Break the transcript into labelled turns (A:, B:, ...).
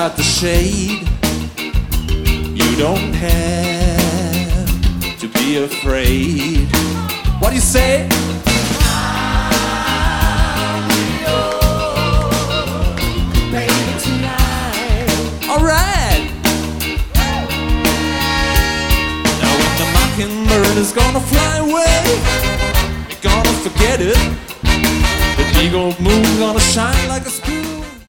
A: inside the shade. You don't have to be afraid. What do you say? Alright. Now when the mockingbird is gonna fly away, you're gonna forget it. The eagle moon's gonna shine like a spoon.